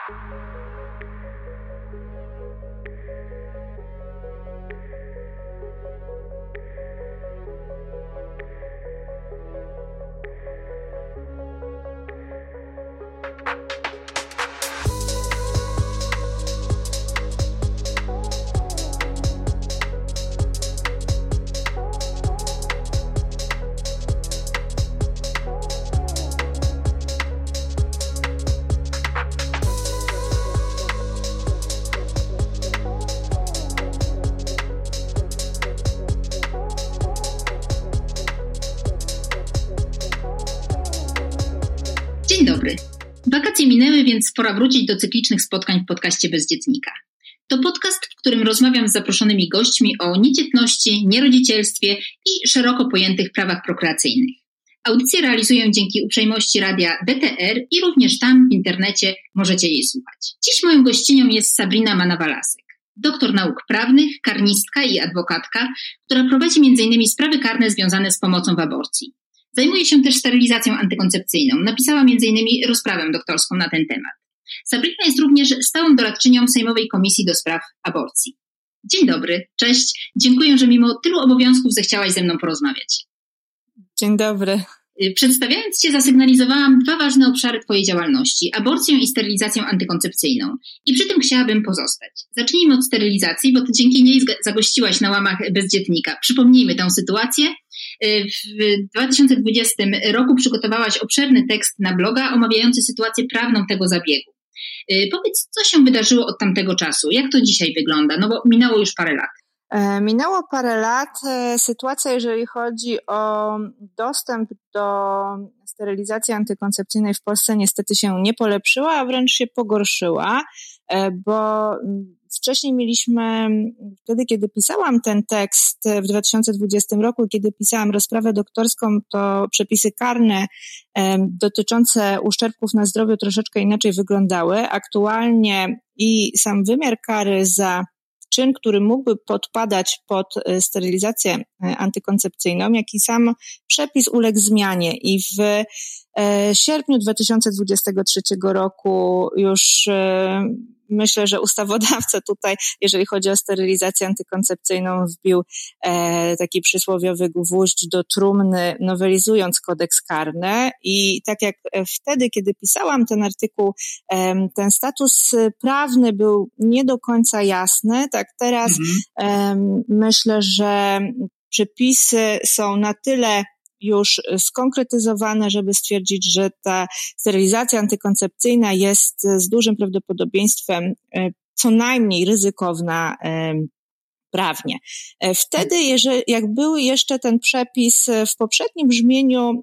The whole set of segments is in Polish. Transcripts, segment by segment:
Dzień dobry. Wakacje minęły, więc pora wrócić do cyklicznych spotkań w podcaście Bezdzietnika. To podcast, w którym rozmawiam z zaproszonymi gośćmi o niedzietności, nierodzicielstwie i szeroko pojętych prawach prokreacyjnych. Audycję realizuję dzięki uprzejmości radia DTR i również tam w internecie możecie jej słuchać. Dziś moją gościnią jest Sabrina Manna-Walasek, doktor nauk prawnych, karnistka i adwokatka, która prowadzi m.in. sprawy karne związane z pomocą w aborcji. Zajmuje się też sterylizacją antykoncepcyjną. Napisała m.in. rozprawę doktorską na ten temat. Sabrina jest również stałą doradczynią Sejmowej Komisji do Spraw Aborcji. Dzień dobry, cześć. Dziękuję, że mimo tylu obowiązków zechciałaś ze mną porozmawiać. Dzień dobry. Przedstawiając Cię, zasygnalizowałam dwa ważne obszary Twojej działalności, aborcję i sterylizację antykoncepcyjną. I przy tym chciałabym pozostać. Zacznijmy od sterylizacji, bo Ty dzięki niej zagościłaś na łamach Bezdzietnika. Przypomnijmy tę sytuację. W 2020 roku przygotowałaś obszerny tekst na bloga omawiający sytuację prawną tego zabiegu. Powiedz, co się wydarzyło od tamtego czasu? Jak to dzisiaj wygląda? No bo minęło już parę lat. Minęło parę lat. Sytuacja, jeżeli chodzi o dostęp do sterylizacji antykoncepcyjnej w Polsce niestety się nie polepszyła, a wręcz się pogorszyła, bo wcześniej mieliśmy, wtedy kiedy pisałam ten tekst w 2020 roku, kiedy pisałam rozprawę doktorską, to przepisy karne dotyczące uszczerbków na zdrowiu troszeczkę inaczej wyglądały. Aktualnie i sam wymiar kary za czyn, który mógłby podpadać pod sterylizację antykoncepcyjną, jak i sam przepis uległ zmianie i w sierpniu 2023 roku już myślę, że ustawodawca tutaj, jeżeli chodzi o sterylizację antykoncepcyjną, wbił taki przysłowiowy gwóźdź do trumny, nowelizując kodeks karny. I tak jak wtedy, kiedy pisałam ten artykuł, ten status prawny był nie do końca jasny, tak teraz myślę, że przepisy są na tyle już skonkretyzowane, żeby stwierdzić, że ta sterylizacja antykoncepcyjna jest z dużym prawdopodobieństwem co najmniej ryzykowna prawnie. Wtedy, jak był jeszcze ten przepis w poprzednim brzmieniu,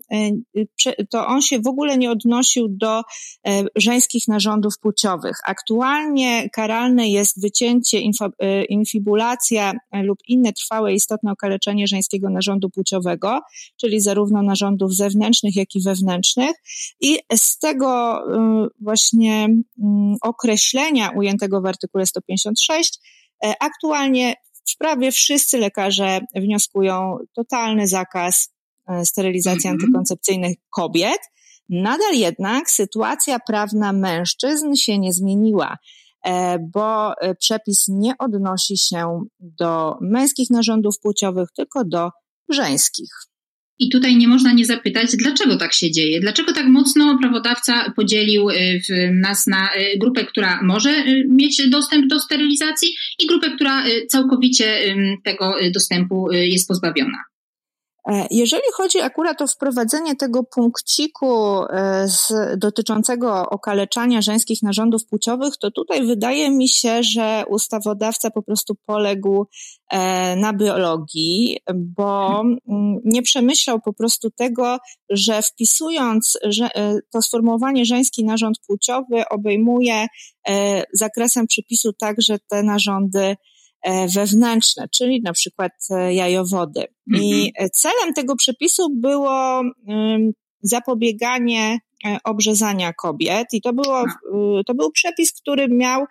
to on się w ogóle nie odnosił do żeńskich narządów płciowych. Aktualnie karalne jest wycięcie, infibulacja lub inne trwałe istotne okaleczenie żeńskiego narządu płciowego, czyli zarówno narządów zewnętrznych, jak i wewnętrznych. I z tego właśnie określenia ujętego w artykule 156 aktualnie prawie wszyscy lekarze wnioskują totalny zakaz sterylizacji antykoncepcyjnej kobiet. Nadal jednak sytuacja prawna mężczyzn się nie zmieniła, bo przepis nie odnosi się do męskich narządów płciowych, tylko do żeńskich. I tutaj nie można nie zapytać, dlaczego tak się dzieje? Dlaczego tak mocno prawodawca podzielił nas na grupę, która może mieć dostęp do sterylizacji i grupę, która całkowicie tego dostępu jest pozbawiona? Jeżeli chodzi akurat o wprowadzenie tego punkciku dotyczącego okaleczania żeńskich narządów płciowych, to tutaj wydaje mi się, że ustawodawca po prostu poległ na biologii, bo nie przemyślał po prostu tego, że wpisując to sformułowanie żeński narząd płciowy obejmuje zakresem przepisu także te narządy wewnętrzne, czyli na przykład jajowody. I celem tego przepisu było zapobieganie obrzezania kobiet i to był przepis, który miał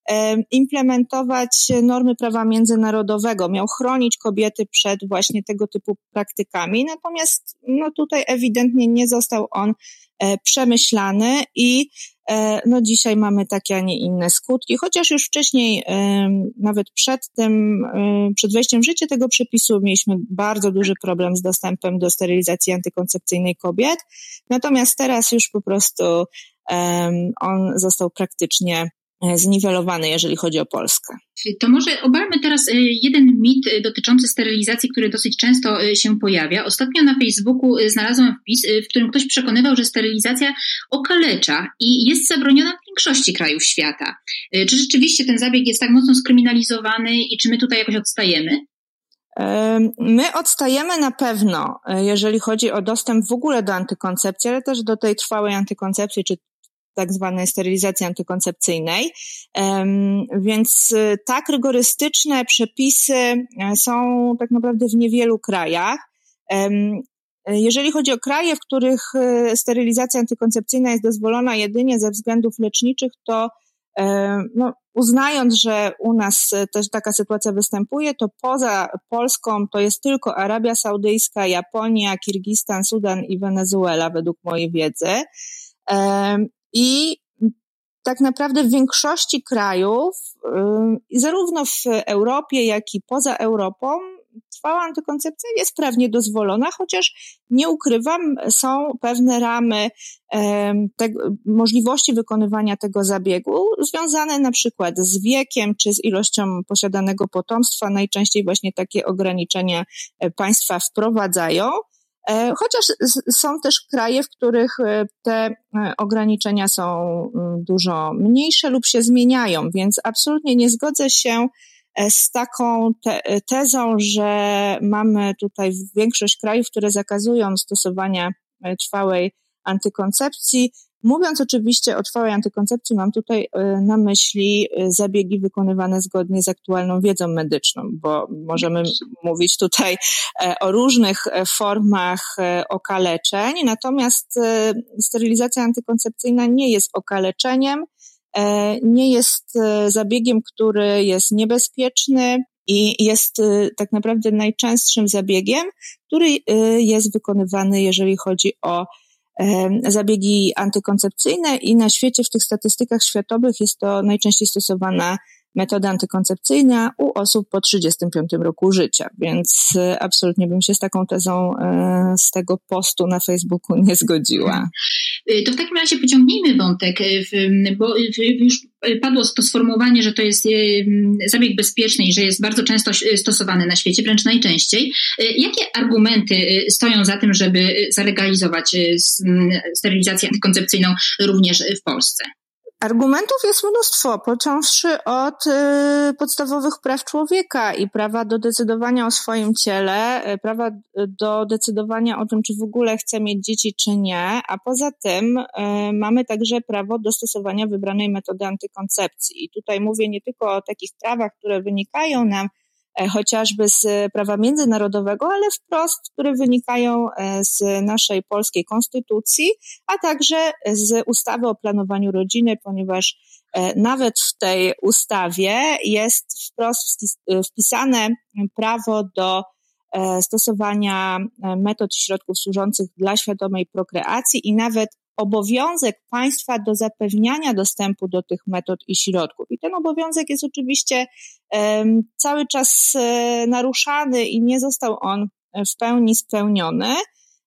implementować normy prawa międzynarodowego, miał chronić kobiety przed właśnie tego typu praktykami, natomiast tutaj ewidentnie nie został on przemyślany i No dzisiaj mamy takie, a nie inne skutki, chociaż już wcześniej, nawet przed wejściem w życie tego przepisu mieliśmy bardzo duży problem z dostępem do sterylizacji antykoncepcyjnej kobiet, natomiast teraz już po prostu on został praktycznie zniwelowany, jeżeli chodzi o Polskę. To może obalmy teraz jeden mit dotyczący sterylizacji, który dosyć często się pojawia. Ostatnio na Facebooku znalazłam wpis, w którym ktoś przekonywał, że sterylizacja okalecza i jest zabroniona w większości krajów świata. Czy rzeczywiście ten zabieg jest tak mocno skryminalizowany i czy my tutaj jakoś odstajemy? My odstajemy na pewno, jeżeli chodzi o dostęp w ogóle do antykoncepcji, ale też do tej trwałej antykoncepcji, czy tak zwanej sterylizacji antykoncepcyjnej, więc tak rygorystyczne przepisy są tak naprawdę w niewielu krajach. Jeżeli chodzi o kraje, w których sterylizacja antykoncepcyjna jest dozwolona jedynie ze względów leczniczych, to uznając, że u nas też taka sytuacja występuje, to poza Polską to jest tylko Arabia Saudyjska, Japonia, Kirgistan, Sudan i Wenezuela według mojej wiedzy. I tak naprawdę w większości krajów, zarówno w Europie, jak i poza Europą, trwała antykoncepcja jest prawnie dozwolona, chociaż nie ukrywam, są pewne ramy możliwości wykonywania tego zabiegu, związane na przykład z wiekiem czy z ilością posiadanego potomstwa. Najczęściej właśnie takie ograniczenia państwa wprowadzają. Chociaż są też kraje, w których te ograniczenia są dużo mniejsze lub się zmieniają, więc absolutnie nie zgodzę się z taką tezą, że mamy tutaj większość krajów, które zakazują stosowania trwałej antykoncepcji. Mówiąc oczywiście o trwałej antykoncepcji, mam tutaj na myśli zabiegi wykonywane zgodnie z aktualną wiedzą medyczną, bo możemy mówić tutaj o różnych formach okaleczeń, natomiast sterylizacja antykoncepcyjna nie jest okaleczeniem, nie jest zabiegiem, który jest niebezpieczny i jest tak naprawdę najczęstszym zabiegiem, który jest wykonywany, jeżeli chodzi o zabiegi antykoncepcyjne i na świecie w tych statystykach światowych jest to najczęściej stosowana metoda antykoncepcyjna u osób po 35 roku życia, więc absolutnie bym się z taką tezą z tego postu na Facebooku nie zgodziła. To w takim razie pociągnijmy wątek, bo już padło to sformułowanie, że to jest zabieg bezpieczny i że jest bardzo często stosowany na świecie, wręcz najczęściej. Jakie argumenty stoją za tym, żeby zalegalizować sterylizację antykoncepcyjną również w Polsce? Argumentów jest mnóstwo, począwszy od podstawowych praw człowieka i prawa do decydowania o swoim ciele, prawa do decydowania o tym, czy w ogóle chce mieć dzieci, czy nie, a poza tym mamy także prawo do stosowania wybranej metody antykoncepcji. I tutaj mówię nie tylko o takich prawach, które wynikają nam chociażby z prawa międzynarodowego, ale wprost, które wynikają z naszej polskiej konstytucji, a także z ustawy o planowaniu rodziny, ponieważ nawet w tej ustawie jest wprost wpisane prawo do stosowania metod i środków służących dla świadomej prokreacji i nawet obowiązek państwa do zapewniania dostępu do tych metod i środków. I ten obowiązek jest oczywiście cały czas naruszany i nie został on w pełni spełniony.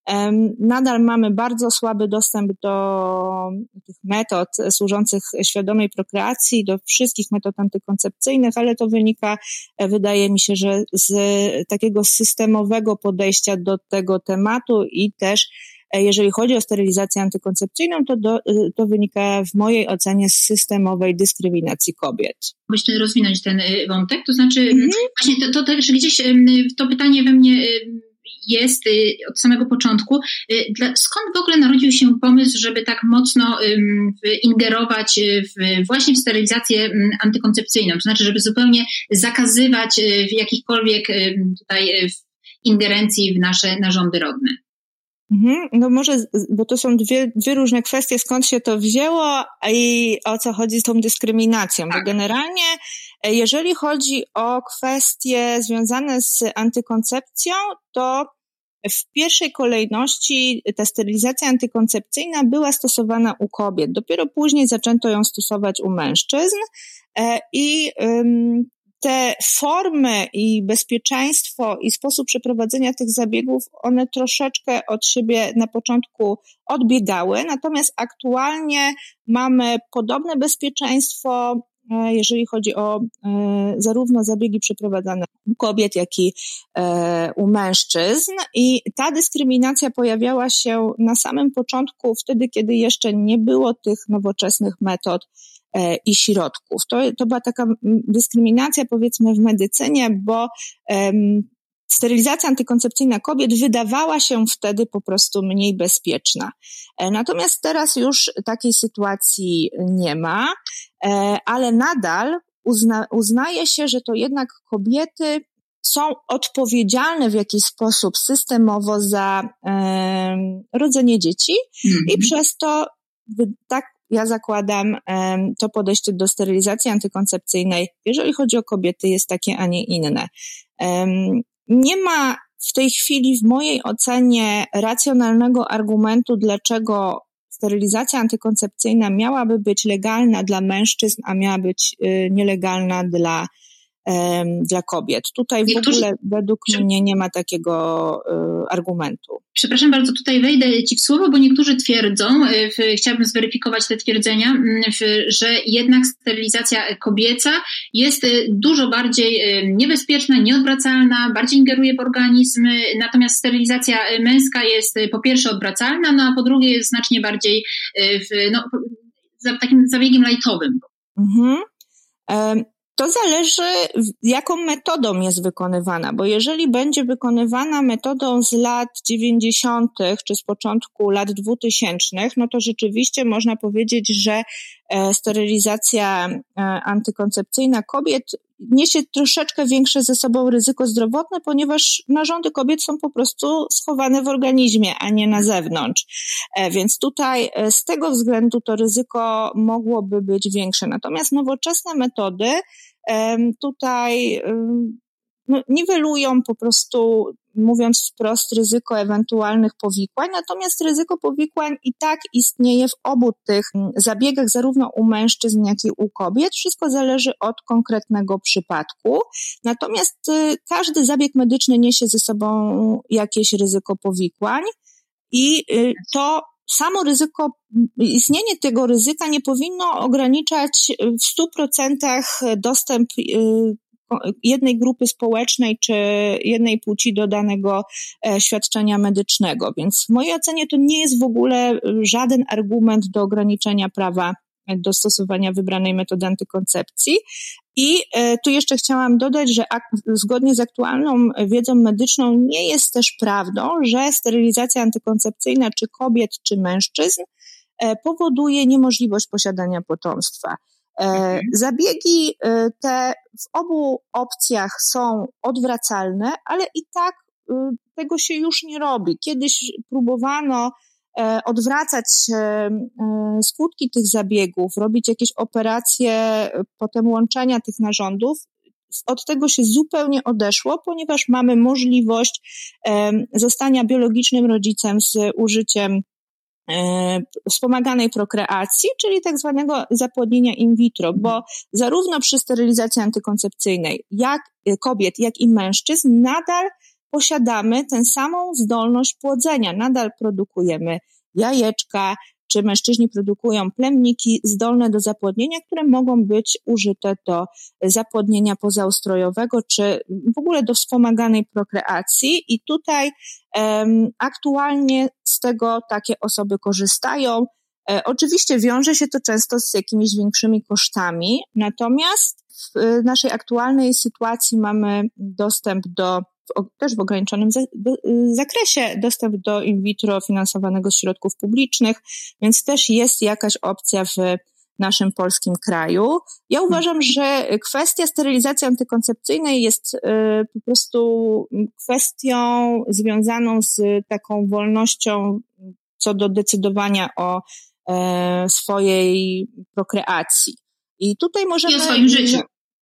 Nadal mamy bardzo słaby dostęp do tych metod służących świadomej prokreacji, do wszystkich metod antykoncepcyjnych, ale to wynika, wydaje mi się, że z takiego systemowego podejścia do tego tematu i też jeżeli chodzi o sterylizację antykoncepcyjną, to wynika w mojej ocenie z systemowej dyskryminacji kobiet. Myślę rozwinąć ten wątek, to znaczy właśnie to także gdzieś to pytanie we mnie jest od samego początku. Skąd w ogóle narodził się pomysł, żeby tak mocno ingerować właśnie w sterylizację antykoncepcyjną? To znaczy, żeby zupełnie zakazywać jakichkolwiek tutaj ingerencji w nasze narządy rodne. No może, bo to są dwie różne kwestie, skąd się to wzięło i o co chodzi z tą dyskryminacją. Bo generalnie, jeżeli chodzi o kwestie związane z antykoncepcją, to w pierwszej kolejności ta sterylizacja antykoncepcyjna była stosowana u kobiet. Dopiero później zaczęto ją stosować u mężczyzn i te formy i bezpieczeństwo i sposób przeprowadzenia tych zabiegów, one troszeczkę od siebie na początku odbiegały, natomiast aktualnie mamy podobne bezpieczeństwo, jeżeli chodzi o zarówno zabiegi przeprowadzane u kobiet, jak i u mężczyzn. I ta dyskryminacja pojawiała się na samym początku, wtedy, kiedy jeszcze nie było tych nowoczesnych metod i środków. To była taka dyskryminacja, powiedzmy, w medycynie, bo sterylizacja antykoncepcyjna kobiet wydawała się wtedy po prostu mniej bezpieczna. Natomiast teraz już takiej sytuacji nie ma, ale nadal uznaje się, że to jednak kobiety są odpowiedzialne w jakiś sposób systemowo za rodzenie dzieci i przez to tak ja zakładam, to podejście do sterylizacji antykoncepcyjnej, jeżeli chodzi o kobiety, jest takie, a nie inne. Nie ma w tej chwili w mojej ocenie racjonalnego argumentu, dlaczego sterylizacja antykoncepcyjna miałaby być legalna dla mężczyzn, a miała być nielegalna dla kobiet. Tutaj w ogóle według mnie nie ma takiego argumentu. Przepraszam bardzo, tutaj wejdę Ci w słowo, bo niektórzy twierdzą, chciałabym zweryfikować te twierdzenia, że jednak sterylizacja kobieca jest dużo bardziej niebezpieczna, nieodwracalna, bardziej ingeruje w organizm, natomiast sterylizacja męska jest po pierwsze odwracalna, no a po drugie jest znacznie bardziej takim zabiegiem lajtowym. To zależy, jaką metodą jest wykonywana, bo jeżeli będzie wykonywana metodą z lat 90. czy z początku lat 2000, no to rzeczywiście można powiedzieć, że sterylizacja antykoncepcyjna kobiet niesie troszeczkę większe ze sobą ryzyko zdrowotne, ponieważ narządy kobiet są po prostu schowane w organizmie, a nie na zewnątrz. Więc tutaj z tego względu to ryzyko mogłoby być większe. Natomiast nowoczesne metody tutaj niwelują po prostu, mówiąc wprost, ryzyko ewentualnych powikłań, natomiast ryzyko powikłań i tak istnieje w obu tych zabiegach, zarówno u mężczyzn, jak i u kobiet. Wszystko zależy od konkretnego przypadku. Natomiast każdy zabieg medyczny niesie ze sobą jakieś ryzyko powikłań i to samo ryzyko, istnienie tego ryzyka nie powinno ograniczać w 100% dostęp jednej grupy społecznej czy jednej płci do danego świadczenia medycznego. Więc w mojej ocenie to nie jest w ogóle żaden argument do ograniczenia prawa do stosowania wybranej metody antykoncepcji. I tu jeszcze chciałam dodać, że zgodnie z aktualną wiedzą medyczną nie jest też prawdą, że sterylizacja antykoncepcyjna czy kobiet, czy mężczyzn powoduje niemożliwość posiadania potomstwa. Zabiegi te w obu opcjach są odwracalne, ale i tak tego się już nie robi. Kiedyś próbowano odwracać skutki tych zabiegów, robić jakieś operacje, potem łączenia tych narządów. Od tego się zupełnie odeszło, ponieważ mamy możliwość zostania biologicznym rodzicem z użyciem wspomaganej prokreacji, czyli tak zwanego zapłodnienia in vitro, bo zarówno przy sterylizacji antykoncepcyjnej kobiet, jak i mężczyzn nadal posiadamy tę samą zdolność płodzenia, nadal produkujemy jajeczka, czy mężczyźni produkują plemniki zdolne do zapłodnienia, które mogą być użyte do zapłodnienia pozaustrojowego, czy w ogóle do wspomaganej prokreacji i tutaj aktualnie z tego takie osoby korzystają. Oczywiście wiąże się to często z jakimiś większymi kosztami, natomiast w naszej aktualnej sytuacji mamy dostęp też w ograniczonym zakresie dostęp do in vitro finansowanego z środków publicznych, więc też jest jakaś opcja w naszym polskim kraju. Ja uważam, że kwestia sterylizacji antykoncepcyjnej jest po prostu kwestią związaną z taką wolnością co do decydowania o swojej prokreacji. I tutaj możemy... I o swoim życiu.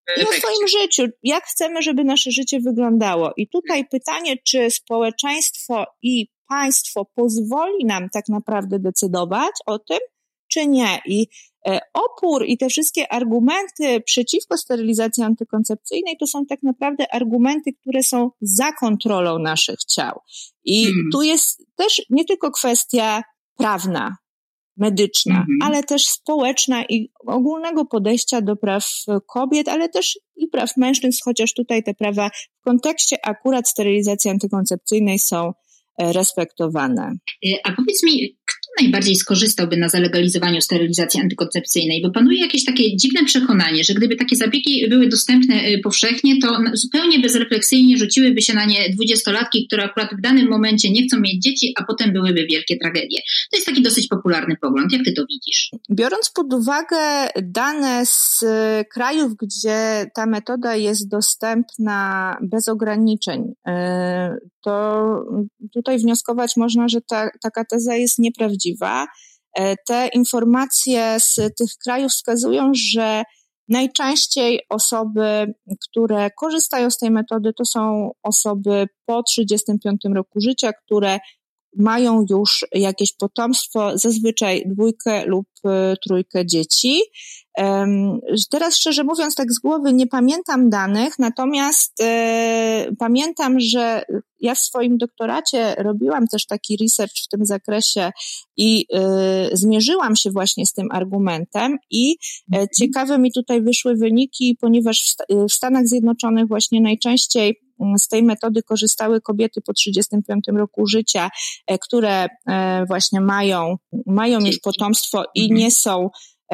I o swoim życiu. Jak chcemy, żeby nasze życie wyglądało. I tutaj pytanie, czy społeczeństwo i państwo pozwoli nam tak naprawdę decydować o tym, czy nie. I opór i te wszystkie argumenty przeciwko sterylizacji antykoncepcyjnej to są tak naprawdę argumenty, które są za kontrolą naszych ciał. I tu jest też nie tylko kwestia prawna, medyczna, ale też społeczna i ogólnego podejścia do praw kobiet, ale też i praw mężczyzn, chociaż tutaj te prawa w kontekście akurat sterylizacji antykoncepcyjnej są respektowane. A powiedz mi, kto najbardziej skorzystałby na zalegalizowaniu sterylizacji antykoncepcyjnej? Bo panuje jakieś takie dziwne przekonanie, że gdyby takie zabiegi były dostępne powszechnie, to zupełnie bezrefleksyjnie rzuciłyby się na nie 20-latki, które akurat w danym momencie nie chcą mieć dzieci, a potem byłyby wielkie tragedie. To jest taki dosyć popularny pogląd. Jak ty to widzisz? Biorąc pod uwagę dane z krajów, gdzie ta metoda jest dostępna bez ograniczeń, to tutaj wnioskować można, że taka teza jest nieprawdziwa. Te informacje z tych krajów wskazują, że najczęściej osoby, które korzystają z tej metody, to są osoby po 35 roku życia, które mają już jakieś potomstwo, zazwyczaj 2 lub 3 dzieci. Teraz szczerze mówiąc, tak z głowy nie pamiętam danych, natomiast pamiętam, że ja w swoim doktoracie robiłam też taki research w tym zakresie i zmierzyłam się właśnie z tym argumentem i ciekawe mi tutaj wyszły wyniki, ponieważ w Stanach Zjednoczonych właśnie najczęściej z tej metody korzystały kobiety po 35 roku życia, które właśnie mają już potomstwo i nie są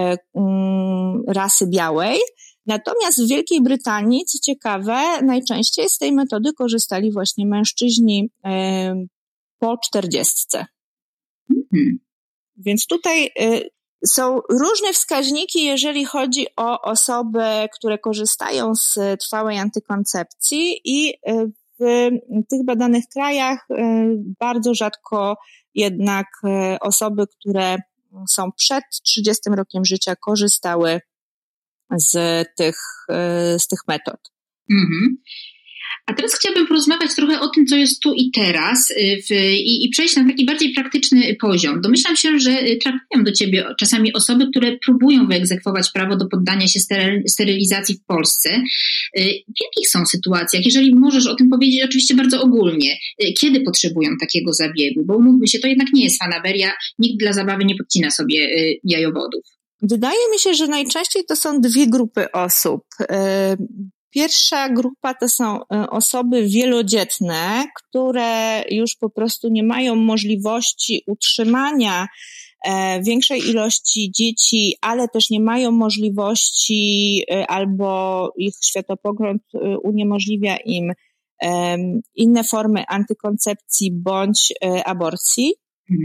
rasy białej. Natomiast w Wielkiej Brytanii, co ciekawe, najczęściej z tej metody korzystali właśnie mężczyźni po 40. Więc tutaj są różne wskaźniki, jeżeli chodzi o osoby, które korzystają z trwałej antykoncepcji i w tych badanych krajach bardzo rzadko jednak osoby, które są przed 30 rokiem życia, korzystały z tych metod. A teraz chciałabym porozmawiać trochę o tym, co jest tu i teraz i przejść na taki bardziej praktyczny poziom. Domyślam się, że trafiają do ciebie czasami osoby, które próbują wyegzekwować prawo do poddania się sterylizacji w Polsce. W jakich są sytuacjach? Jeżeli możesz o tym powiedzieć oczywiście bardzo ogólnie. Kiedy potrzebują takiego zabiegu? Bo umówmy się, to jednak nie jest fanaberia. Nikt dla zabawy nie podcina sobie jajowodów. Wydaje mi się, że najczęściej to są 2 grupy osób. Pierwsza grupa to są osoby wielodzietne, które już po prostu nie mają możliwości utrzymania większej ilości dzieci, ale też nie mają możliwości albo ich światopogląd uniemożliwia im inne formy antykoncepcji bądź aborcji.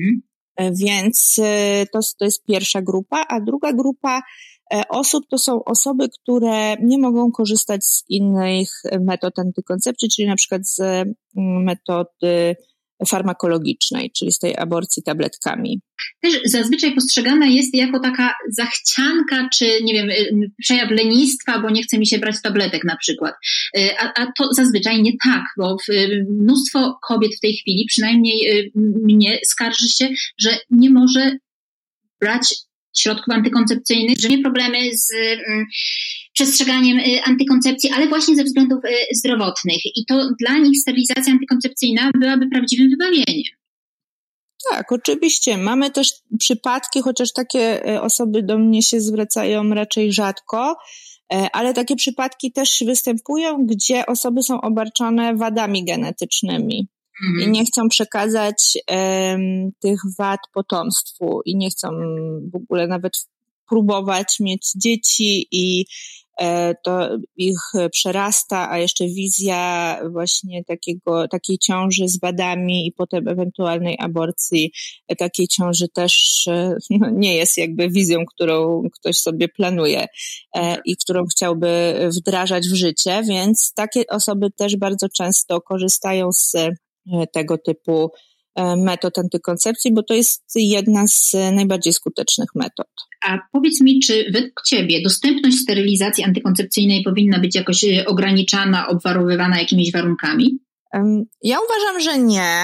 Więc to jest pierwsza grupa, a druga grupa osób to są osoby, które nie mogą korzystać z innych metod antykoncepcji, czyli na przykład z metody farmakologicznej, czyli z tej aborcji tabletkami. Też zazwyczaj postrzegana jest jako taka zachcianka, czy nie wiem, przejaw lenistwa, bo nie chce mi się brać tabletek na przykład. A to zazwyczaj nie tak, bo mnóstwo kobiet w tej chwili, przynajmniej mnie, skarży się, że nie może brać środków antykoncepcyjnych, że nie problemy z przestrzeganiem antykoncepcji, ale właśnie ze względów zdrowotnych. I to dla nich sterylizacja antykoncepcyjna byłaby prawdziwym wybawieniem. Tak, oczywiście. Mamy też przypadki, chociaż takie osoby do mnie się zwracają raczej rzadko, ale takie przypadki też występują, gdzie osoby są obarczone wadami genetycznymi. I nie chcą przekazać tych wad potomstwu i nie chcą w ogóle nawet próbować mieć dzieci i to ich przerasta, a jeszcze wizja właśnie takiej ciąży z wadami i potem ewentualnej aborcji takiej ciąży też nie jest jakby wizją, którą ktoś sobie planuje i którą chciałby wdrażać w życie, więc takie osoby też bardzo często korzystają z tego typu metod antykoncepcji, bo to jest jedna z najbardziej skutecznych metod. A powiedz mi, czy według Ciebie dostępność sterylizacji antykoncepcyjnej powinna być jakoś ograniczana, obwarowywana jakimiś warunkami? Ja uważam, że nie.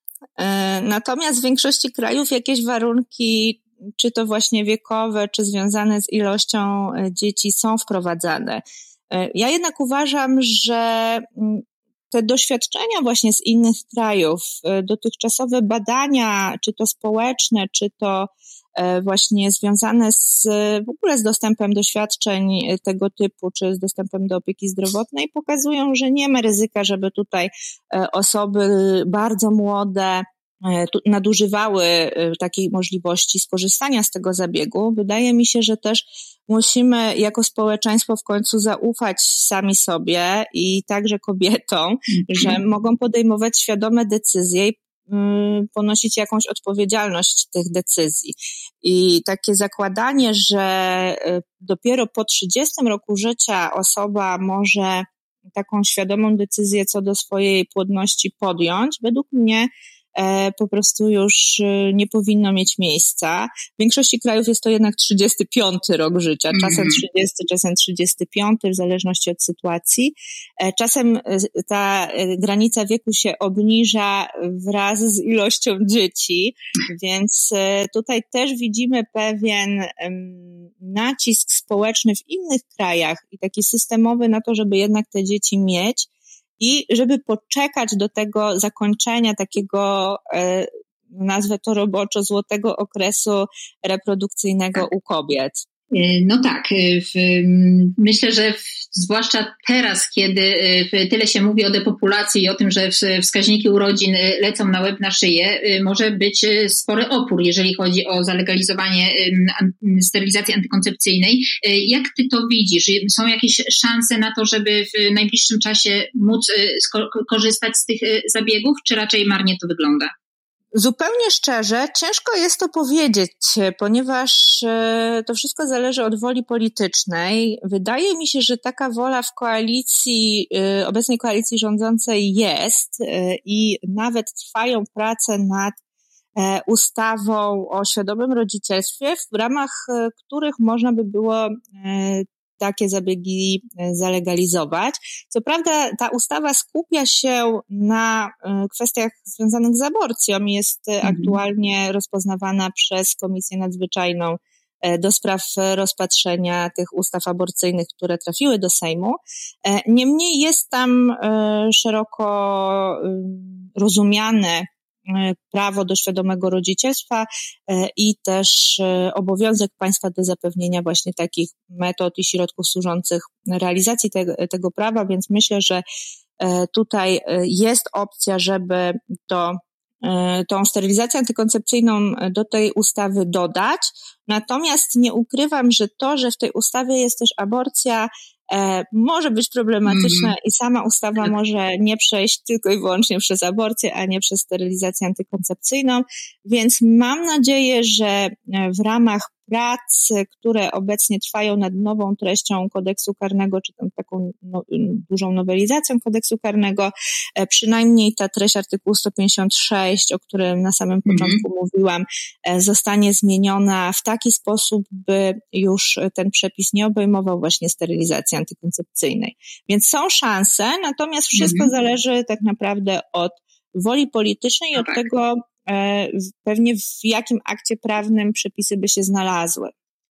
Natomiast w większości krajów jakieś warunki, czy to właśnie wiekowe, czy związane z ilością dzieci są wprowadzane. Ja jednak uważam, że te doświadczenia właśnie z innych krajów, dotychczasowe badania, czy to społeczne, czy to właśnie związane w ogóle z dostępem do świadczeń tego typu, czy z dostępem do opieki zdrowotnej, pokazują, że nie ma ryzyka, żeby tutaj osoby bardzo młode nadużywały takiej możliwości skorzystania z tego zabiegu. Wydaje mi się, że też musimy jako społeczeństwo w końcu zaufać sami sobie i także kobietom, że mogą podejmować świadome decyzje i ponosić jakąś odpowiedzialność tych decyzji. I takie zakładanie, że dopiero po 30 roku życia osoba może taką świadomą decyzję co do swojej płodności podjąć, według mnie po prostu już nie powinno mieć miejsca. W większości krajów jest to jednak 35 rok życia, czasem 30, czasem 35, w zależności od sytuacji. Czasem ta granica wieku się obniża wraz z ilością dzieci, więc tutaj też widzimy pewien nacisk społeczny w innych krajach i taki systemowy na to, żeby jednak te dzieci mieć. I żeby poczekać do tego zakończenia takiego, nazwę to roboczo, złotego okresu reprodukcyjnego u kobiet. No tak, myślę, że zwłaszcza teraz, kiedy tyle się mówi o depopulacji i o tym, że wskaźniki urodzin lecą na łeb na szyję, może być spory opór, jeżeli chodzi o zalegalizowanie sterylizacji antykoncepcyjnej. Jak ty to widzisz? Są jakieś szanse na to, żeby w najbliższym czasie móc korzystać z tych zabiegów, czy raczej marnie to wygląda? Zupełnie szczerze, ciężko jest to powiedzieć, ponieważ to wszystko zależy od woli politycznej. Wydaje mi się, że taka wola w koalicji, obecnej koalicji rządzącej jest i nawet trwają prace nad ustawą o świadomym rodzicielstwie, w ramach których można by było takie zabiegi zalegalizować. Co prawda ta ustawa skupia się na kwestiach związanych z aborcją i jest aktualnie rozpoznawana przez Komisję Nadzwyczajną do spraw rozpatrzenia tych ustaw aborcyjnych, które trafiły do Sejmu. Niemniej jest tam szeroko rozumiane prawo do świadomego rodzicielstwa i też obowiązek państwa do zapewnienia właśnie takich metod i środków służących realizacji tego prawa, więc myślę, że tutaj jest opcja, żeby tą sterylizację antykoncepcyjną do tej ustawy dodać. Natomiast nie ukrywam, że to, że w tej ustawie jest też aborcja, może być problematyczna i sama ustawa może nie przejść tylko i wyłącznie przez aborcję, a nie przez sterylizację antykoncepcyjną, więc mam nadzieję, że w ramach prac, które obecnie trwają nad nową treścią kodeksu karnego, czy tam taką dużą nowelizacją kodeksu karnego, przynajmniej ta treść artykułu 156, o którym na samym początku mówiłam, zostanie zmieniona w taki sposób, by już ten przepis nie obejmował właśnie sterylizacji antykoncepcyjnej. Więc są szanse, natomiast wszystko zależy tak naprawdę od woli politycznej i od tego, pewnie w jakim akcie prawnym przepisy by się znalazły.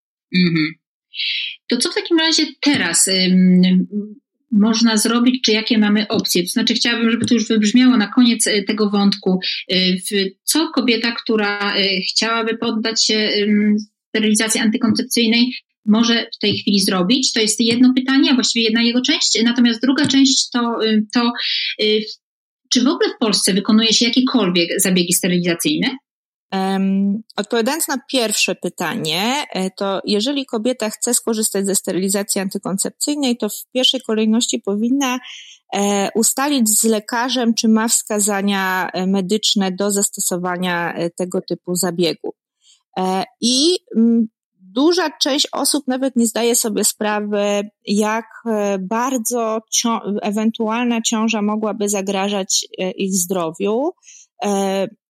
To co w takim razie teraz można zrobić, czy jakie mamy opcje? To znaczy chciałabym, żeby to już wybrzmiało na koniec tego wątku. Co kobieta, która chciałaby poddać się sterylizacji antykoncepcyjnej, może w tej chwili zrobić? To jest jedno pytanie, a właściwie jedna jego część. Natomiast druga część to czy w ogóle w Polsce wykonuje się jakiekolwiek zabiegi sterylizacyjne? Odpowiadając na pierwsze pytanie, to jeżeli kobieta chce skorzystać ze sterylizacji antykoncepcyjnej, to w pierwszej kolejności powinna ustalić z lekarzem, czy ma wskazania medyczne do zastosowania tego typu zabiegu. I duża część osób nawet nie zdaje sobie sprawy, jak bardzo ewentualna ciąża mogłaby zagrażać ich zdrowiu.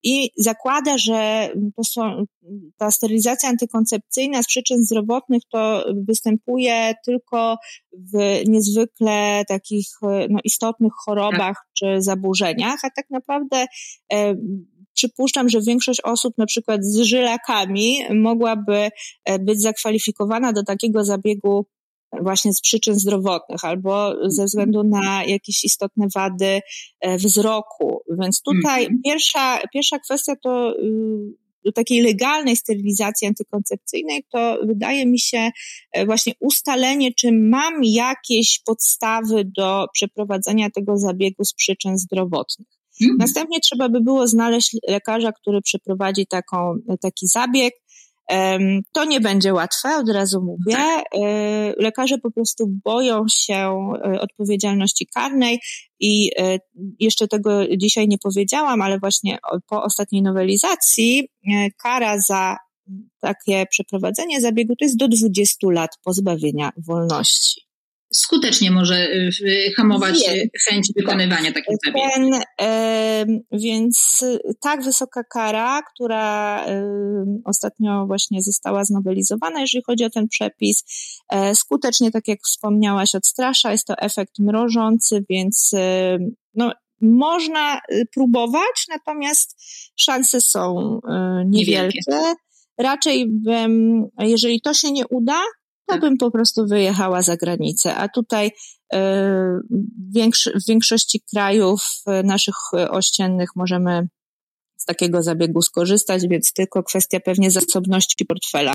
i zakłada, że ta sterylizacja antykoncepcyjna z przyczyn zdrowotnych to występuje tylko w niezwykle takich istotnych chorobach czy zaburzeniach, a tak naprawdę przypuszczam, że większość osób na przykład z żylakami mogłaby być zakwalifikowana do takiego zabiegu właśnie z przyczyn zdrowotnych albo ze względu na jakieś istotne wady wzroku. Więc tutaj pierwsza kwestia to do takiej legalnej sterylizacji antykoncepcyjnej to wydaje mi się właśnie ustalenie, czy mam jakieś podstawy do przeprowadzenia tego zabiegu z przyczyn zdrowotnych. Następnie trzeba by było znaleźć lekarza, który przeprowadzi taki zabieg. To nie będzie łatwe, od razu mówię. Lekarze po prostu boją się odpowiedzialności karnej i jeszcze tego dzisiaj nie powiedziałam, ale właśnie po ostatniej nowelizacji kara za takie przeprowadzenie zabiegu to jest do 20 lat pozbawienia wolności. Skutecznie może hamować chęć wykonywania takich zabiegów. Więc tak wysoka kara, która ostatnio właśnie została znowelizowana, jeżeli chodzi o ten przepis, skutecznie, tak jak wspomniałaś, odstrasza, jest to efekt mrożący, więc można próbować, natomiast szanse są niewielkie. Raczej jeżeli to się nie uda, to bym po prostu wyjechała za granicę, a tutaj w większości krajów naszych ościennych możemy z takiego zabiegu skorzystać, więc tylko kwestia pewnie zasobności portfela.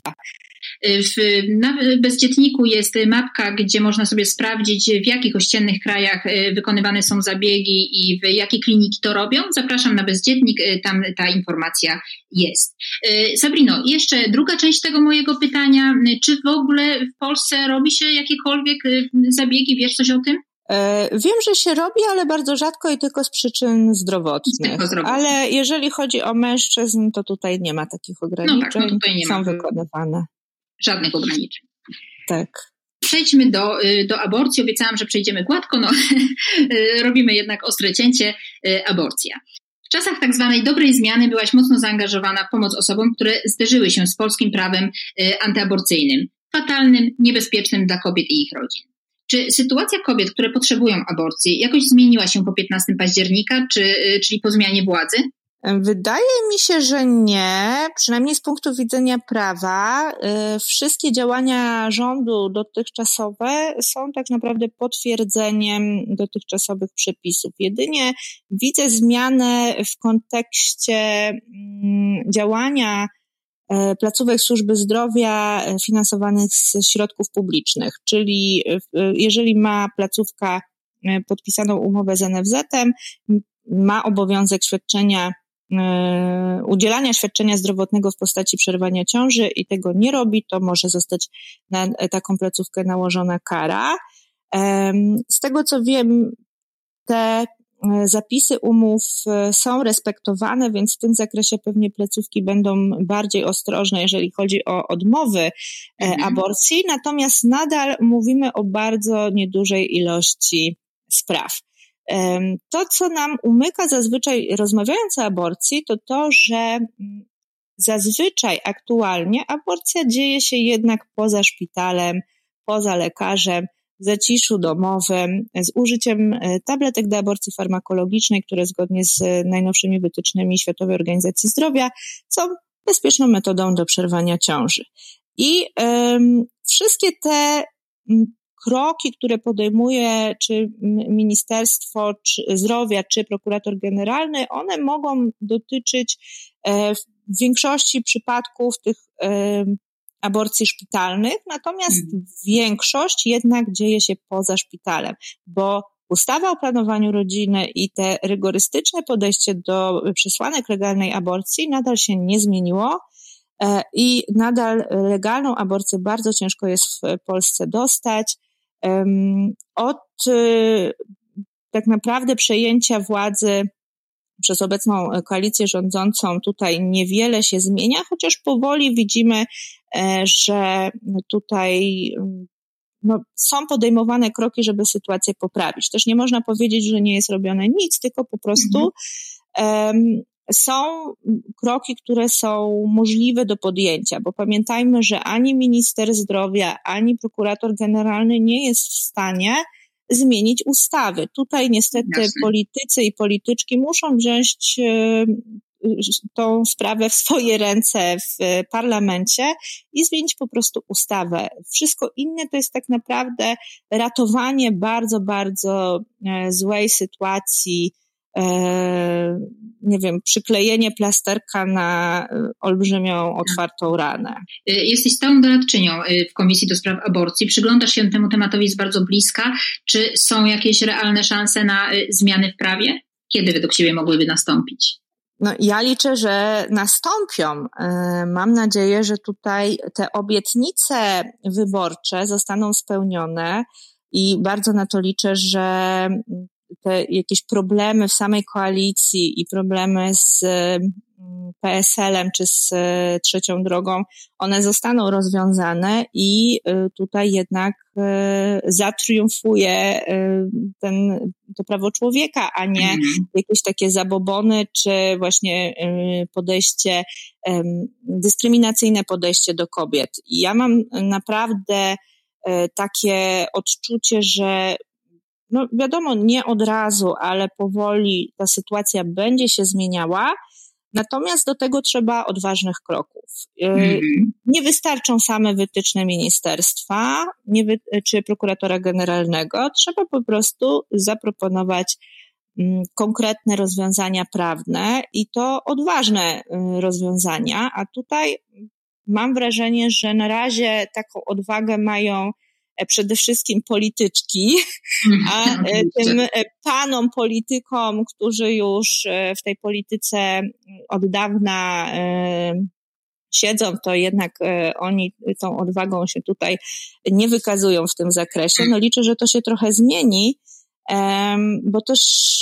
Na Bezdzietniku jest mapka, gdzie można sobie sprawdzić, w jakich ościennych krajach wykonywane są zabiegi i w jakie kliniki to robią. Zapraszam na Bezdzietnik, tam ta informacja jest. Sabrino, jeszcze druga część tego mojego pytania. Czy w ogóle w Polsce robi się jakiekolwiek zabiegi? Wiesz coś o tym? Wiem, że się robi, ale bardzo rzadko i tylko z przyczyn zdrowotnych. Ale jeżeli chodzi o mężczyzn, to tutaj nie ma takich ograniczeń. Tutaj nie są wykonywane. Żadnych ograniczeń. Tak. Przejdźmy do aborcji. Obiecałam, że przejdziemy gładko, robimy jednak ostre cięcie. Aborcja. W czasach tak zwanej dobrej zmiany byłaś mocno zaangażowana w pomoc osobom, które zderzyły się z polskim prawem antyaborcyjnym. Fatalnym, niebezpiecznym dla kobiet i ich rodzin. Czy sytuacja kobiet, które potrzebują aborcji, jakoś zmieniła się po 15 października, czyli po zmianie władzy? Wydaje mi się, że nie, przynajmniej z punktu widzenia prawa. Wszystkie działania rządu dotychczasowe są tak naprawdę potwierdzeniem dotychczasowych przepisów. Jedynie widzę zmianę w kontekście działania placówek służby zdrowia finansowanych z środków publicznych, czyli jeżeli ma placówka podpisaną umowę z NFZ-em, ma obowiązek udzielania świadczenia zdrowotnego w postaci przerywania ciąży i tego nie robi, to może zostać na taką placówkę nałożona kara. Z tego co wiem, te zapisy umów są respektowane, więc w tym zakresie pewnie placówki będą bardziej ostrożne, jeżeli chodzi o odmowy aborcji, natomiast nadal mówimy o bardzo niedużej ilości spraw. To, co nam umyka zazwyczaj rozmawiając o aborcji, to to, że zazwyczaj aktualnie aborcja dzieje się jednak poza szpitalem, poza lekarzem, w zaciszu domowym, z użyciem tabletek do aborcji farmakologicznej, które zgodnie z najnowszymi wytycznymi Światowej Organizacji Zdrowia są bezpieczną metodą do przerwania ciąży. I wszystkie te kroki, które podejmuje czy Ministerstwo Zdrowia, czy prokurator generalny, one mogą dotyczyć w większości przypadków tych aborcji szpitalnych, natomiast większość jednak dzieje się poza szpitalem, bo ustawa o planowaniu rodziny i te rygorystyczne podejście do przesłanek legalnej aborcji nadal się nie zmieniło i nadal legalną aborcję bardzo ciężko jest w Polsce dostać. Od tak naprawdę przejęcia władzy przez obecną koalicję rządzącą tutaj niewiele się zmienia, chociaż powoli widzimy, że tutaj są podejmowane kroki, żeby sytuację poprawić. Też nie można powiedzieć, że nie jest robione nic, tylko po prostu są kroki, które są możliwe do podjęcia, bo pamiętajmy, że ani minister zdrowia, ani prokurator generalny nie jest w stanie zmienić ustawy. Tutaj niestety politycy i polityczki muszą wziąć tą sprawę w swoje ręce w parlamencie i zmienić po prostu ustawę. Wszystko inne to jest tak naprawdę ratowanie bardzo, bardzo złej sytuacji, nie wiem, przyklejenie plasterka na olbrzymią, otwartą ranę. Jesteś stałą doradczynią w Komisji do Spraw Aborcji. Przyglądasz się temu tematowi z bardzo bliska. Czy są jakieś realne szanse na zmiany w prawie? Kiedy według Ciebie mogłyby nastąpić? No, ja liczę, że nastąpią. Mam nadzieję, że tutaj te obietnice wyborcze zostaną spełnione i bardzo na to liczę, że te jakieś problemy w samej koalicji i problemy z PSL-em czy z Trzecią Drogą, one zostaną rozwiązane i tutaj jednak zatriumfuje to prawo człowieka, a nie jakieś takie zabobony czy właśnie podejście, dyskryminacyjne podejście do kobiet. I ja mam naprawdę takie odczucie, że no wiadomo, nie od razu, ale powoli ta sytuacja będzie się zmieniała, natomiast do tego trzeba odważnych kroków. Nie wystarczą same wytyczne ministerstwa czy prokuratora generalnego, trzeba po prostu zaproponować konkretne rozwiązania prawne i to odważne rozwiązania, a tutaj mam wrażenie, że na razie taką odwagę mają przede wszystkim polityczki, a tym panom politykom, którzy już w tej polityce od dawna siedzą, to jednak oni tą odwagą się tutaj nie wykazują w tym zakresie. No liczę, że to się trochę zmieni, bo też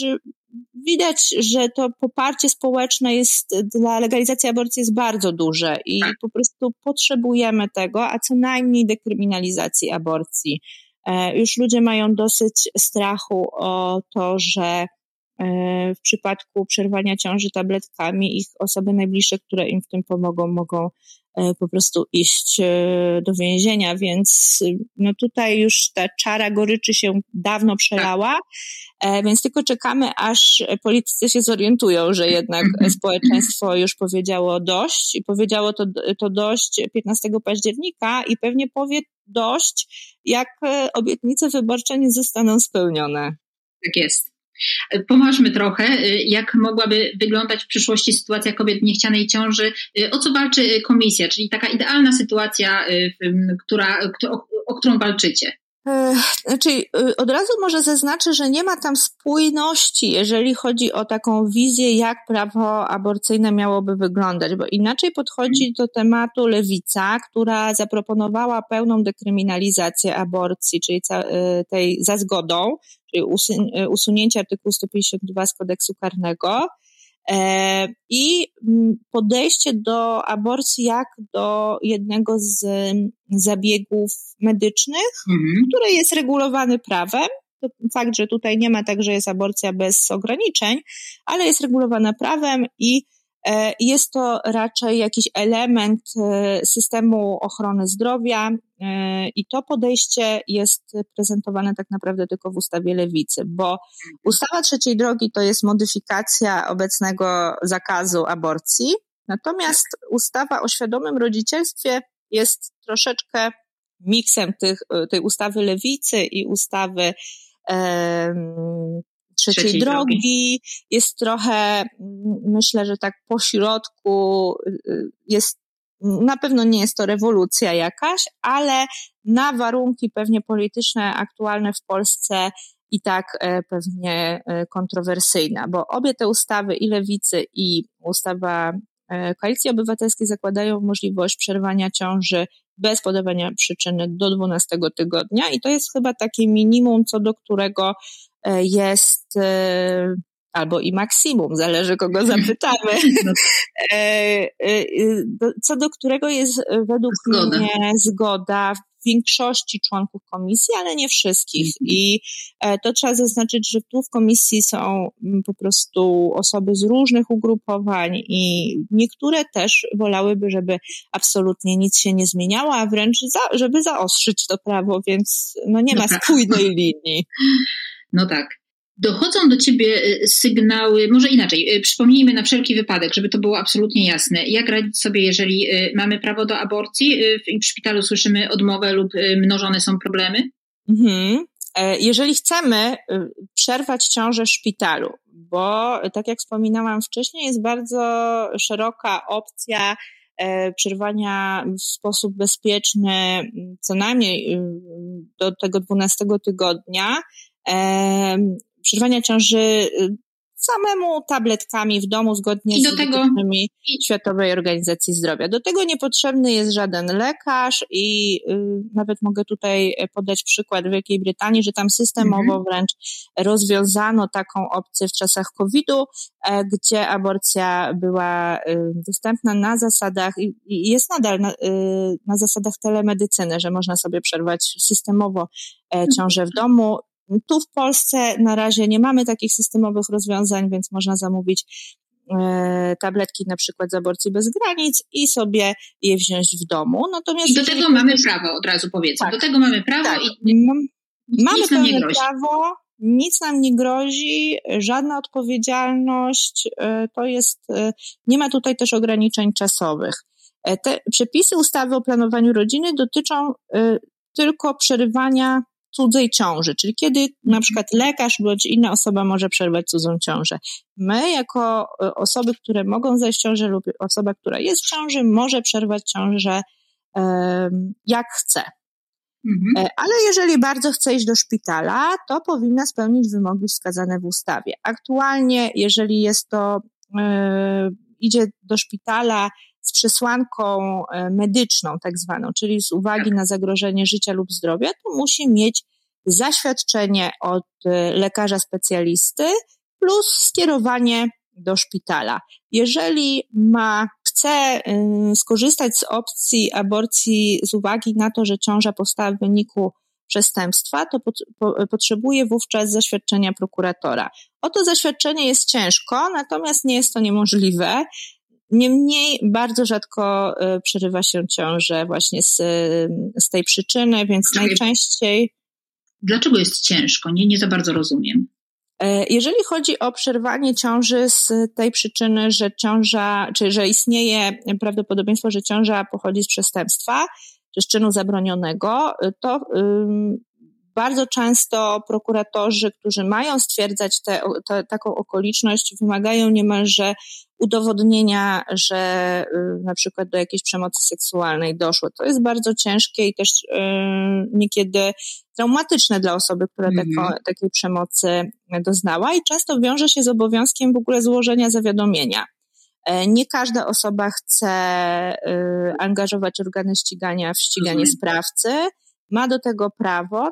widać, że to poparcie społeczne jest dla legalizacji aborcji jest bardzo duże i po prostu potrzebujemy tego, a co najmniej dekryminalizacji aborcji. Już ludzie mają dosyć strachu o to, że w przypadku przerwania ciąży tabletkami ich osoby najbliższe, które im w tym pomogą, mogą po prostu iść do więzienia, więc no tutaj już ta czara goryczy się dawno przelała, więc tylko czekamy, aż politycy się zorientują, że jednak społeczeństwo już powiedziało dość i powiedziało to dość 15 października i pewnie powie dość, jak obietnice wyborcze nie zostaną spełnione. Tak jest. Poważmy trochę, jak mogłaby wyglądać w przyszłości sytuacja kobiet w niechcianej ciąży, o co walczy komisja, czyli taka idealna sytuacja, o którą walczycie. Znaczy, od razu może zaznaczę, że nie ma tam spójności, jeżeli chodzi o taką wizję, jak prawo aborcyjne miałoby wyglądać, bo inaczej podchodzi do tematu Lewica, która zaproponowała pełną dekryminalizację aborcji, czyli tej za zgodą, czyli usunięcie artykułu 152 z kodeksu karnego, i podejście do aborcji jak do jednego z zabiegów medycznych, który jest regulowany prawem. To fakt, że tutaj nie ma tak, że jest aborcja bez ograniczeń, ale jest regulowana prawem i jest to raczej jakiś element systemu ochrony zdrowia i to podejście jest prezentowane tak naprawdę tylko w ustawie Lewicy, bo ustawa Trzeciej Drogi to jest modyfikacja obecnego zakazu aborcji, natomiast ustawa o świadomym rodzicielstwie jest troszeczkę miksem tej ustawy Lewicy i ustawy Trzeciej drogi. Jest trochę, myślę, że tak po środku jest, na pewno nie jest to rewolucja jakaś, ale na warunki pewnie polityczne aktualne w Polsce i tak pewnie kontrowersyjna, bo obie te ustawy i Lewicy i ustawa Koalicji Obywatelskiej zakładają możliwość przerwania ciąży bez podawania przyczyny do 12 tygodnia i to jest chyba takie minimum, co do którego jest, albo i maksimum, zależy kogo zapytamy, co do którego jest według mnie zgoda większości członków komisji, ale nie wszystkich. I to trzeba zaznaczyć, że tu w komisji są po prostu osoby z różnych ugrupowań i niektóre też wolałyby, żeby absolutnie nic się nie zmieniało, a wręcz żeby zaostrzyć to prawo, więc nie ma spójnej linii. No tak. Dochodzą do ciebie sygnały, może inaczej, przypomnijmy na wszelki wypadek, żeby to było absolutnie jasne. Jak radzić sobie, jeżeli mamy prawo do aborcji i w szpitalu słyszymy odmowę lub mnożone są problemy? Jeżeli chcemy przerwać ciążę w szpitalu, bo tak jak wspominałam wcześniej, jest bardzo szeroka opcja przerwania w sposób bezpieczny co najmniej do tego 12 tygodnia, przerwania ciąży samemu tabletkami w domu zgodnie z wytycznymi Światowej Organizacji Zdrowia. Do tego niepotrzebny jest żaden lekarz i nawet mogę tutaj podać przykład w Wielkiej Brytanii, że tam systemowo wręcz rozwiązano taką opcję w czasach COVID-u, gdzie aborcja była dostępna na zasadach i jest nadal na zasadach telemedycyny, że można sobie przerwać systemowo ciążę w domu. Tu w Polsce na razie nie mamy takich systemowych rozwiązań, więc można zamówić tabletki na przykład z Aborcji Bez Granic i sobie je wziąć w domu. Natomiast i do tego mamy prawo, od razu powiedzmy. Tak, do tego mamy prawo i mamy pełne prawo, nic nam nie grozi, żadna odpowiedzialność, nie ma tutaj też ograniczeń czasowych. Te przepisy ustawy o planowaniu rodziny dotyczą tylko przerywania cudzej ciąży, czyli kiedy na przykład lekarz bądź inna osoba może przerwać cudzą ciążę. My jako osoby, które mogą zajść w ciążę lub osoba, która jest w ciąży, może przerwać ciążę jak chce. Ale jeżeli bardzo chce iść do szpitala, to powinna spełnić wymogi wskazane w ustawie. Aktualnie, jeżeli jest to, idzie do szpitala z przesłanką medyczną tak zwaną, czyli z uwagi na zagrożenie życia lub zdrowia, to musi mieć zaświadczenie od lekarza specjalisty plus skierowanie do szpitala. Jeżeli chce skorzystać z opcji aborcji z uwagi na to, że ciąża powstała w wyniku przestępstwa, to potrzebuje wówczas zaświadczenia prokuratora. O to zaświadczenie jest ciężko, natomiast nie jest to niemożliwe. Niemniej bardzo rzadko przerywa się ciążę właśnie z tej przyczyny, więc najczęściej... Dlaczego jest ciężko? Nie za bardzo rozumiem. Jeżeli chodzi o przerwanie ciąży z tej przyczyny, że istnieje prawdopodobieństwo, że ciąża pochodzi z przestępstwa czy z czynu zabronionego, to bardzo często prokuratorzy, którzy mają stwierdzać taką okoliczność, wymagają niemalże udowodnienia, że na przykład do jakiejś przemocy seksualnej doszło. To jest bardzo ciężkie i też niekiedy traumatyczne dla osoby, która takiej przemocy doznała i często wiąże się z obowiązkiem w ogóle złożenia zawiadomienia. Nie każda osoba chce angażować organy ścigania w ściganie sprawcy, ma do tego prawo,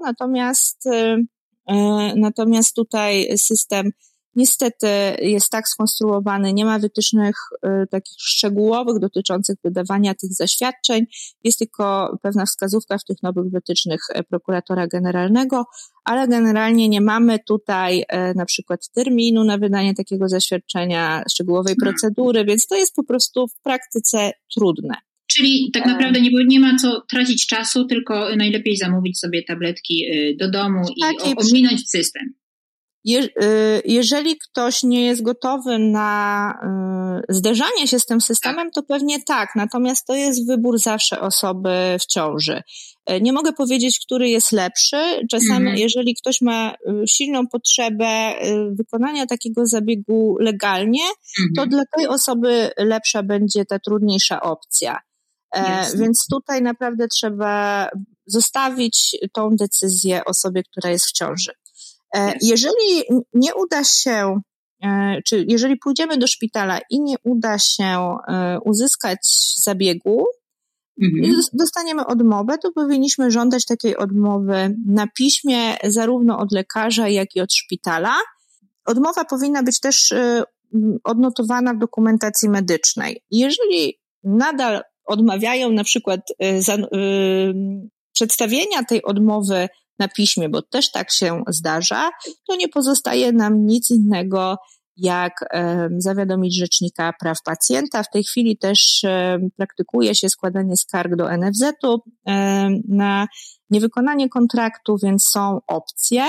natomiast tutaj system niestety jest tak skonstruowany, nie ma wytycznych takich szczegółowych dotyczących wydawania tych zaświadczeń, jest tylko pewna wskazówka w tych nowych wytycznych prokuratora generalnego, ale generalnie nie mamy tutaj na przykład terminu na wydanie takiego zaświadczenia, szczegółowej procedury, więc to jest po prostu w praktyce trudne. Czyli tak naprawdę nie ma co tracić czasu, tylko najlepiej zamówić sobie tabletki do domu i ominąć system. Jeżeli ktoś nie jest gotowy na zderzanie się z tym systemem, to pewnie tak, natomiast to jest wybór zawsze osoby w ciąży. Nie mogę powiedzieć, który jest lepszy. Czasami, jeżeli ktoś ma silną potrzebę wykonania takiego zabiegu legalnie, to dla tej osoby lepsza będzie ta trudniejsza opcja. Więc tutaj naprawdę trzeba zostawić tą decyzję osobie, która jest w ciąży. Jeżeli nie uda się, czy jeżeli pójdziemy do szpitala i nie uda się uzyskać zabiegu, dostaniemy odmowę, to powinniśmy żądać takiej odmowy na piśmie zarówno od lekarza, jak i od szpitala. Odmowa powinna być też odnotowana w dokumentacji medycznej. Jeżeli nadal odmawiają na przykład przedstawienia tej odmowy na piśmie, bo też tak się zdarza, to nie pozostaje nam nic innego, jak zawiadomić Rzecznika Praw Pacjenta. W tej chwili też praktykuje się składanie skarg do NFZ-u na niewykonanie kontraktu, więc są opcje.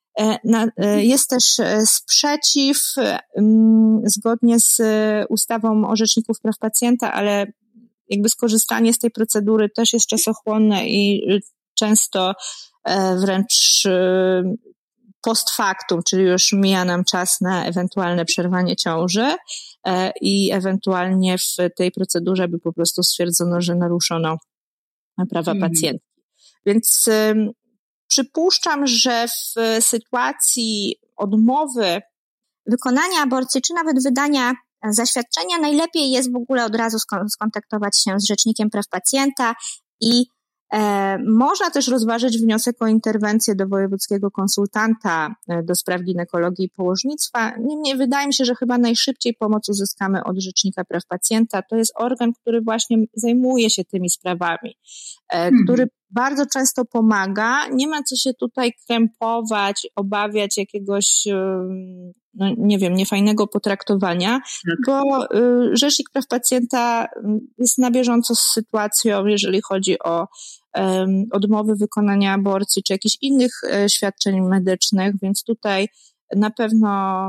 Jest też sprzeciw zgodnie z ustawą o Rzeczniku Praw Pacjenta, ale jakby skorzystanie z tej procedury też jest czasochłonne i często wręcz post factum, czyli już mija nam czas na ewentualne przerwanie ciąży i ewentualnie w tej procedurze by po prostu stwierdzono, że naruszono prawa pacjentki. Więc przypuszczam, że w sytuacji odmowy wykonania aborcji, czy nawet wydania zaświadczenia, najlepiej jest w ogóle od razu skontaktować się z Rzecznikiem Praw Pacjenta i można też rozważyć wniosek o interwencję do wojewódzkiego konsultanta do spraw ginekologii i położnictwa. Niemniej wydaje mi się, że chyba najszybciej pomoc uzyskamy od Rzecznika Praw Pacjenta. To jest organ, który właśnie zajmuje się tymi sprawami, który bardzo często pomaga. Nie ma co się tutaj krępować, obawiać jakiegoś, niefajnego potraktowania, bo Rzecznik Praw Pacjenta jest na bieżąco z sytuacją, jeżeli chodzi o odmowy wykonania aborcji, czy jakichś innych świadczeń medycznych, więc tutaj na pewno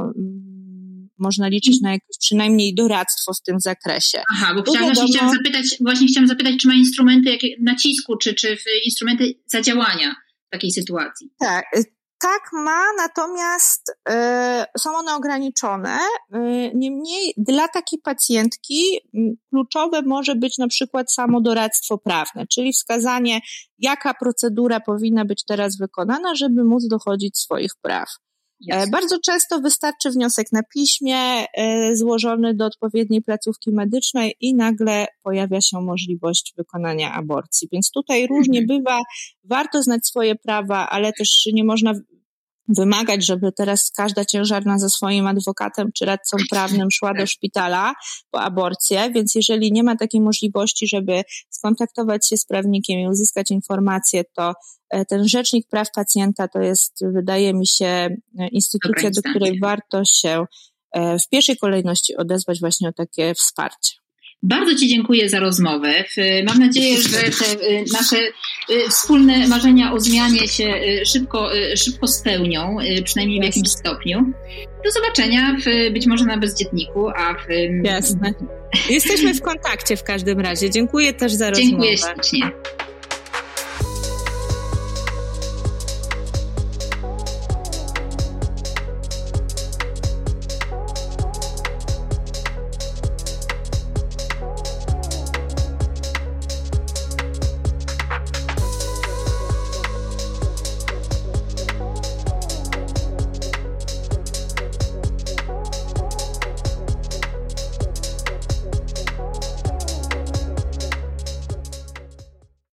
można liczyć na jakieś przynajmniej doradztwo w tym zakresie. Aha, bo chciałam zapytać, czy ma instrumenty nacisku, czy instrumenty zadziałania w takiej sytuacji? Tak ma, natomiast są one ograniczone. Niemniej dla takiej pacjentki kluczowe może być na przykład samo doradztwo prawne, czyli wskazanie, jaka procedura powinna być teraz wykonana, żeby móc dochodzić swoich praw. Yes. Bardzo często wystarczy wniosek na piśmie złożony do odpowiedniej placówki medycznej i nagle pojawia się możliwość wykonania aborcji. Więc tutaj różnie bywa, warto znać swoje prawa, ale też nie można wymagać, żeby teraz każda ciężarna ze swoim adwokatem czy radcą prawnym szła do szpitala po aborcję, więc jeżeli nie ma takiej możliwości, żeby skontaktować się z prawnikiem i uzyskać informacje, to ten Rzecznik Praw Pacjenta to jest, wydaje mi się, instytucja, do której warto się w pierwszej kolejności odezwać właśnie o takie wsparcie. Bardzo Ci dziękuję za rozmowę. Mam nadzieję, że te nasze wspólne marzenia o zmianie się szybko spełnią, przynajmniej w jakimś stopniu. Do zobaczenia być może na Bezdzietniku, Jasne. Jesteśmy w kontakcie w każdym razie. Dziękuję też za rozmowę. Dziękuję ślicznie.